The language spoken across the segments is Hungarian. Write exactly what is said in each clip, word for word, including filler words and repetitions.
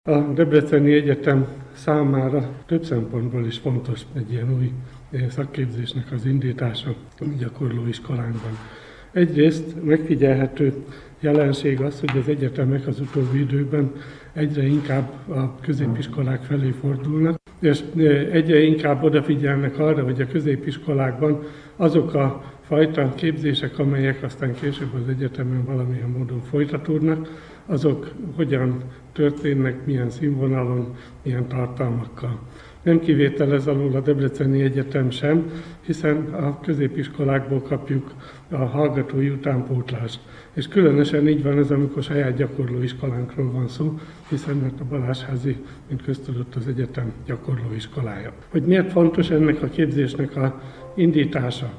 A Debreceni Egyetem számára több szempontból is fontos egy ilyen új szakképzésnek az indítása a gyakorlóiskolánkban. Egyrészt megfigyelhető jelenség az, hogy az egyetemek az utóbbi időben egyre inkább a középiskolák felé fordulnak, és egyre inkább odafigyelnek arra, hogy a középiskolákban azok a fajta képzések, amelyek aztán később az egyetemen valamilyen módon folytatódnak, azok hogyan történnek, milyen színvonalon, milyen tartalmakkal. Nem kivétel ez alól a Debreceni Egyetem sem, hiszen a középiskolákból kapjuk a hallgatói utánpótlást. És különösen így van ez, amikor saját gyakorlóiskolánkról van szó, hiszen mert a Balázsházi, mint köztudott, az egyetem gyakorlóiskolája. Hogy miért fontos ennek a képzésnek a indítása?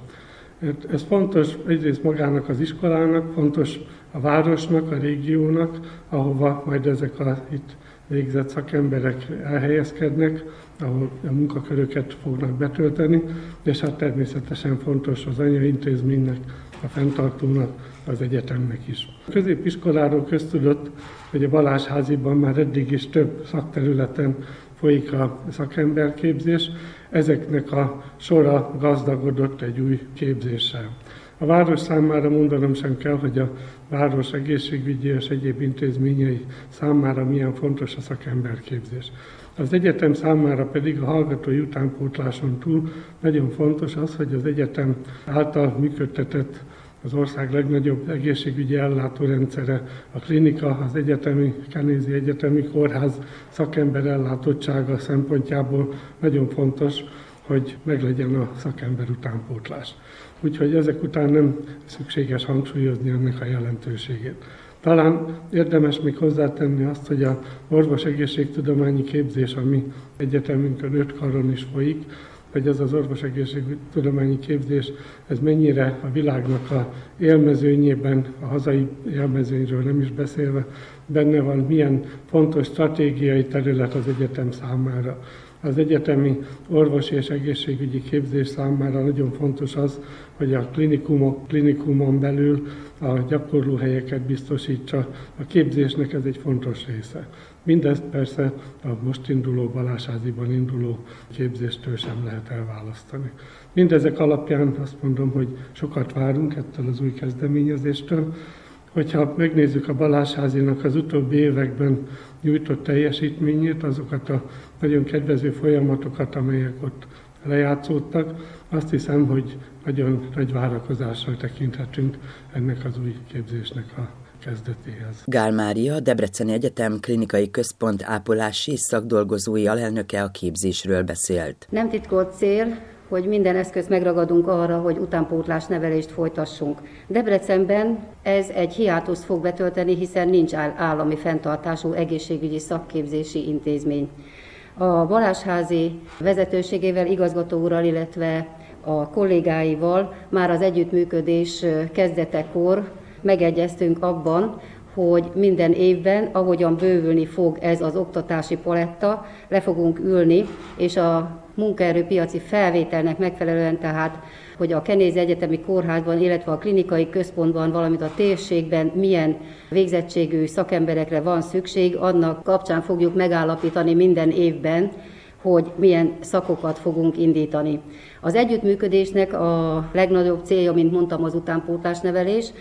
Ez fontos egyrészt magának az iskolának, fontos a városnak, a régiónak, ahova majd ezek a itt végzett szakemberek elhelyezkednek, ahol a munkaköröket fognak betölteni, és hát természetesen fontos az anyaintézménynek, a fenntartónak, az egyetemnek is. A középiskoláról köztudott, hogy a Balázsháziban már eddig is több szakterületen folyik a szakemberképzés, ezeknek a sora gazdagodott egy új képzéssel. A város számára mondanom sem kell, hogy a város egészségügyi és egyéb intézményei számára milyen fontos a szakemberképzés. Az egyetem számára pedig a hallgatói utánpótláson túl nagyon fontos az, hogy az egyetem által működtetett az ország legnagyobb egészségügyi ellátórendszere, a klinika, az egyetemi, Kenézi Egyetemi Kórház szakember ellátottsága szempontjából nagyon fontos, hogy meglegyen a szakember utánpótlás. Úgyhogy ezek után nem szükséges hangsúlyozni ennek a jelentőségét. Talán érdemes még hozzátenni azt, hogy a orvos egészségtudományi képzés, ami egyetemünkön öt karon is folyik, hogy ez az orvosegészségtudományi képzés, ez mennyire a világnak a élmezőnyében, a hazai élmezőnyről nem is beszélve, benne van, milyen fontos stratégiai terület az egyetem számára. Az egyetemi orvosi és egészségügyi képzés számára nagyon fontos az, hogy a klinikumok, klinikumon belül a gyakorlóhelyeket biztosítsa. A képzésnek ez egy fontos része. Mindezt persze a most induló Balázsháziban induló képzéstől sem lehet elválasztani. Mindezek alapján azt mondom, hogy sokat várunk ettől az új kezdeményezéstől. Hogyha megnézzük a Balázsházinak az utóbbi években nyújtott teljesítményét, azokat a nagyon kedvező folyamatokat, amelyek ott lejátszódtak, azt hiszem, hogy nagyon nagy várakozással tekinthetünk ennek az új képzésnek a kezdetéhez. Gál Mária, Debreceni Egyetem Klinikai Központ ápolási szakdolgozói alelnöke a képzésről beszélt. Nem titkolt cél, hogy minden eszközt megragadunk arra, hogy utánpótlás nevelést folytassunk. Debrecenben ez egy hiátuszt fog betölteni, hiszen nincs állami fenntartású egészségügyi szakképzési intézmény. A Balázsházi vezetőségével, igazgató úrral, illetve a kollégáival már az együttműködés kezdetekor megegyeztünk abban, hogy minden évben, ahogyan bővülni fog ez az oktatási paletta, le fogunk ülni, és a munkaerőpiaci felvételnek megfelelően, tehát hogy a Kenézi Egyetemi Kórházban, illetve a klinikai központban, valamint a térségben milyen végzettségű szakemberekre van szükség, annak kapcsán fogjuk megállapítani minden évben, hogy milyen szakokat fogunk indítani. Az együttműködésnek a legnagyobb célja, mint mondtam, az utánpótlásnevelés,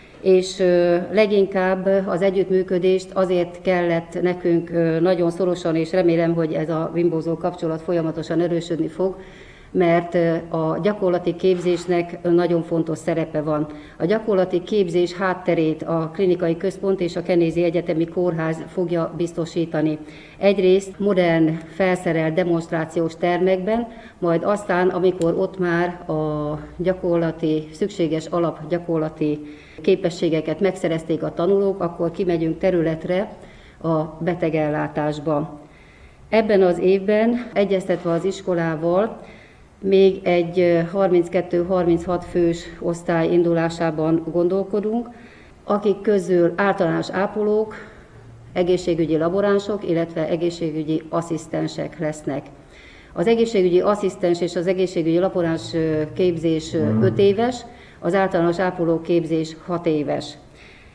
és leginkább az együttműködést azért kellett nekünk nagyon szorosan, és remélem, hogy ez a bimbózó kapcsolat folyamatosan erősödni fog, mert a gyakorlati képzésnek nagyon fontos szerepe van. A gyakorlati képzés hátterét a klinikai központ és a Kenézi Egyetemi Kórház fogja biztosítani. Egyrészt modern, felszerelt demonstrációs termekben, majd aztán, amikor ott már a gyakorlati, szükséges alapgyakorlati képességeket megszerezték a tanulók, akkor kimegyünk területre a betegellátásba. Ebben az évben, egyeztetve az iskolával, még egy harminckettő-harminchat fős osztály indulásában gondolkodunk, akik közül általános ápolók, egészségügyi laboránsok, illetve egészségügyi asszisztensek lesznek. Az egészségügyi asszisztens és az egészségügyi laboráns képzés öt éves, az általános ápoló képzés hat éves.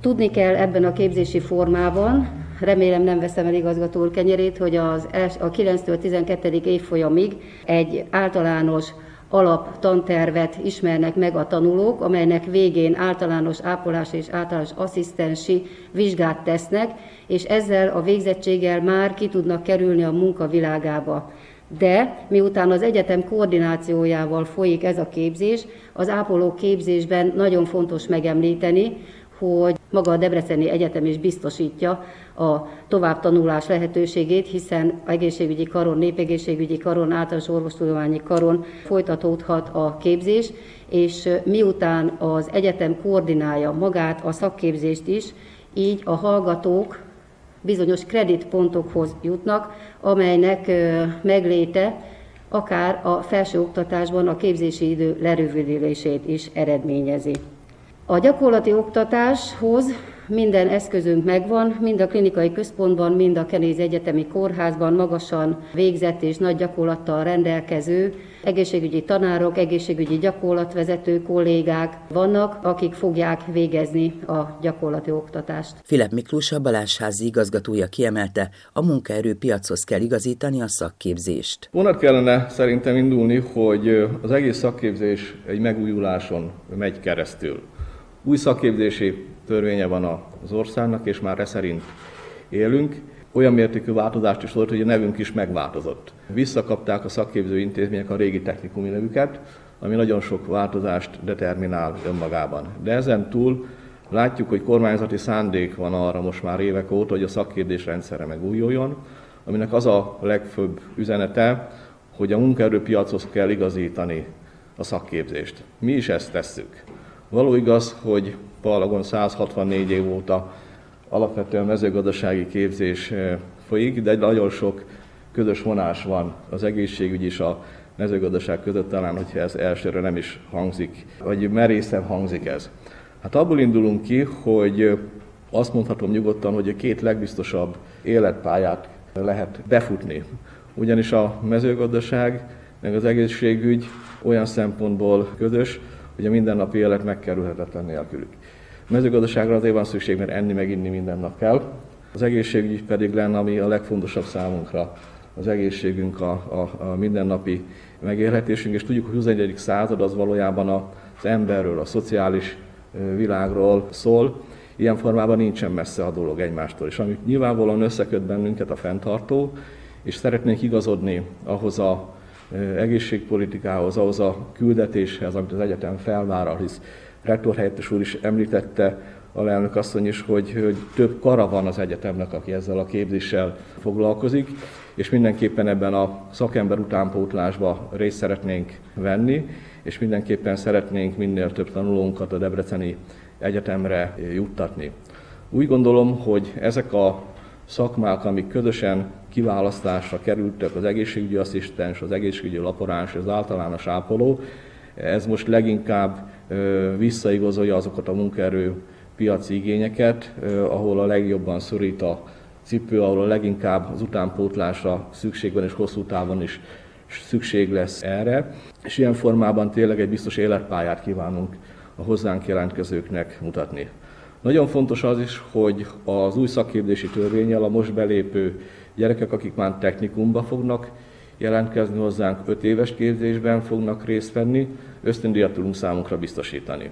Tudni kell ebben a képzési formában, remélem nem veszem el igazgató úr kenyerét, hogy az a kilenctől tizenkettedik évfolyamig egy általános alaptantervet ismernek meg a tanulók, amelynek végén általános ápolás és általános asszisztensi vizsgát tesznek, és ezzel a végzettséggel már ki tudnak kerülni a munka világába. De miután az egyetem koordinációjával folyik ez a képzés, az ápoló képzésben nagyon fontos megemlíteni, hogy maga a Debreceni Egyetem is biztosítja a továbbtanulás lehetőségét, hiszen egészségügyi karon, népegészségügyi karon, általános orvostudományi karon folytatódhat a képzés, és miután az egyetem koordinálja magát a szakképzést is, így a hallgatók bizonyos kreditpontokhoz jutnak, amelynek megléte akár a felsőoktatásban a képzési idő lerövidülését is eredményezi. A gyakorlati oktatáshoz minden eszközünk megvan, mind a klinikai központban, mind a Kenézi Egyetemi Kórházban magasan végzett és nagy gyakorlattal rendelkező egészségügyi tanárok, egészségügyi gyakorlatvezető kollégák vannak, akik fogják végezni a gyakorlati oktatást. Filip Miklós, a Balázsházi igazgatója kiemelte, a munkaerőpiachoz kell igazítani a szakképzést. Onnan kellene szerintem indulni, hogy az egész szakképzés egy megújuláson megy keresztül. Új szakképzési törvénye van az országnak, és már e szerint élünk. Olyan mértékű változást is volt, hogy a nevünk is megváltozott. Visszakapták a szakképző intézmények a régi technikumi nevüket, ami nagyon sok változást determinál önmagában. De ezen túl látjuk, hogy kormányzati szándék van arra most már évek óta, hogy a szakképzés rendszere megújuljon, aminek az a legfőbb üzenete, hogy a munkaerőpiachoz kell igazítani a szakképzést. Mi is ezt tesszük. Való igaz, hogy Pallagon száz hatvannégy év óta alapvetően mezőgazdasági képzés folyik, de nagyon sok közös vonás van az egészségügy és a mezőgazdaság között, talán, hogyha ez elsőre nem is hangzik, vagy merészen hangzik ez. Hát abból indulunk ki, hogy azt mondhatom nyugodtan, hogy a két legbiztosabb életpályát lehet befutni. Ugyanis a mezőgazdaság, meg az egészségügy olyan szempontból közös, hogy a mindennapi élet megkerülhetetlen nélkülük. A mezőgazdaságra azért van szükség, mert enni meg inni minden nap kell. Az egészségügy pedig lenne, ami a legfontosabb számunkra, az egészségünk, a, a, a mindennapi megélhetésünk, és tudjuk, hogy a huszonegyedik század az valójában az emberről, a szociális világról szól. Ilyen formában nincsen messze a dolog egymástól, és amit nyilvánvalóan összeköt bennünket a fenntartó, és szeretnénk igazodni ahhoz a egészségpolitikához, ahhoz a küldetéshez, amit az egyetem felvállal, hisz rektor helyettes úr is említette, alelnök asszony is, hogy, hogy több kara van az egyetemnek, aki ezzel a képzéssel foglalkozik, és mindenképpen ebben a szakember utánpótlásba részt szeretnénk venni, és mindenképpen szeretnénk minél több tanulónkat a Debreceni Egyetemre juttatni. Úgy gondolom, hogy ezek a szakmák, amik közösen kiválasztásra kerültek, az egészségügyi asszisztens, az egészségügyi laboráns, az általános ápoló, ez most leginkább visszaigazolja azokat a munkaerőpiaci igényeket, ahol a legjobban szorít a cipő, ahol a leginkább az utánpótlásra szükség van, és hosszú távon is szükség lesz erre. És ilyen formában tényleg egy biztos életpályát kívánunk a hozzánk jelentkezőknek mutatni. Nagyon fontos az is, hogy az új szakképzési törvénnyel a most belépő gyerekek, akik már technikumba fognak jelentkezni hozzánk, öt éves képzésben fognak részt venni, ösztöndíjat tudunk számunkra biztosítani.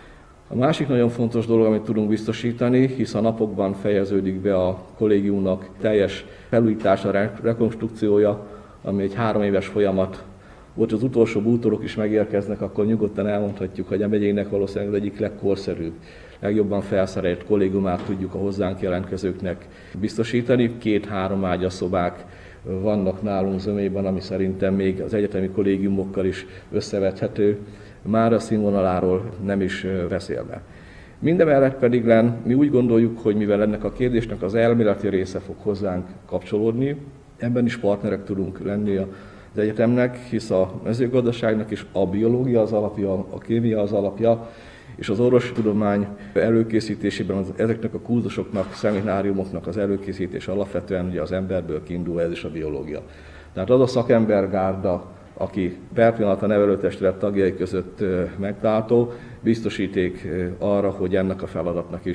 A másik nagyon fontos dolog, amit tudunk biztosítani, hisz a napokban fejeződik be a kollégiumnak teljes felújítása, rekonstrukciója, ami egy három éves folyamat. Ott az utolsó bútorok is megérkeznek, akkor nyugodtan elmondhatjuk, hogy a megyének valószínűleg az egyik legkorszerűbb, legjobban felszerelt kollégiumát tudjuk a hozzánk jelentkezőknek biztosítani. Két-három ágyas szobák vannak nálunk zömében, ami szerintem még az egyetemi kollégiumokkal is összevethető, már a színvonaláról nem is beszélve. Mindemellett pedig len, mi úgy gondoljuk, hogy mivel ennek a kérdésnek az elméleti része fog hozzánk kapcsolódni, ebben is partnerek tudunk lenni az egyetemnek, hisz a mezőgazdaságnak is a biológia az alapja, a kémia az alapja, és az orvostudomány előkészítésében az, ezeknek a kurzusoknak, szemináriumoknak az előkészítése alapvetően ugye az emberből kiindul, ez is a biológia. Tehát az a szakembergárda, aki per pillanat a nevelőtestület tagjai között megtalálható, biztosíték arra, hogy ennek a feladatnak is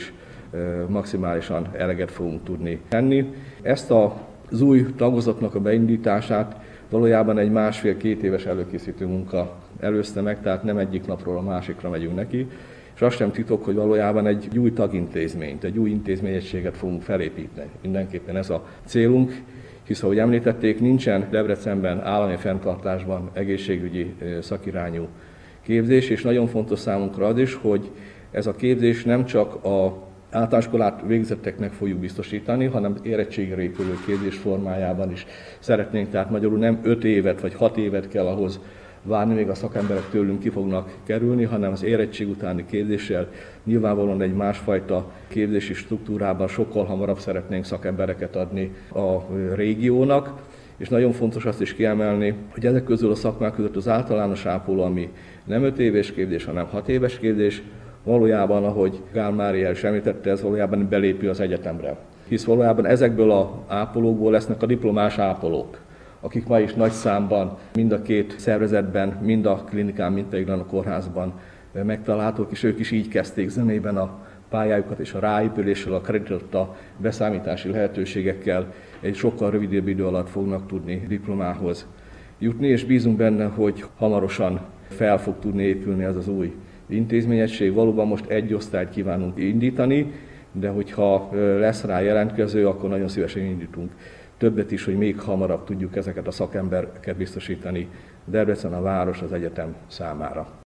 maximálisan eleget fogunk tudni tenni. Ezt az új tagozatnak a beindítását valójában egy másfél-két éves előkészítő munka előzte meg, tehát nem egyik napról a másikra megyünk neki, és azt sem titok, hogy valójában egy új tagintézményt, egy új intézményegységet fogunk felépíteni. Mindenképpen ez a célunk, hisz ahogy említették, nincsen Debrecenben állami fenntartásban egészségügyi szakirányú képzés, és nagyon fontos számunkra az is, hogy ez a képzés nem csak a általánosiskolát végzetteknek fogjuk biztosítani, hanem érettségre épülő képzés formájában is szeretnénk, tehát magyarul nem öt évet vagy hat évet kell ahhoz várni, még a szakemberek tőlünk ki fognak kerülni, hanem az érettség utáni képzéssel nyilvánvalóan egy másfajta képzési struktúrában sokkal hamarabb szeretnénk szakembereket adni a régiónak, és nagyon fontos azt is kiemelni, hogy ezek közül a szakmák között az általános ápoló, ami nem öt éves képzés, hanem hat éves képzés, valójában, ahogy Gál Mária is említette, ez valójában belépő az egyetemre. Hisz valójában ezekből az ápolókból lesznek a diplomás ápolók, akik ma is nagy számban mind a két szervezetben, mind a klinikán, mind pedig a kórházban megtalálhatók, és ők is így kezdték zömében a pályájukat, és a ráépüléssel, a kreditotta beszámítási lehetőségekkel egy sokkal rövidebb idő alatt fognak tudni diplomához jutni, és bízunk benne, hogy hamarosan fel fog tudni épülni ez az új intézményegység. Valóban most egy osztályt kívánunk indítani, de hogyha lesz rá jelentkező, akkor nagyon szívesen indítunk többet is, hogy még hamarabb tudjuk ezeket a szakembereket biztosítani Debrecen, a város, az egyetem számára.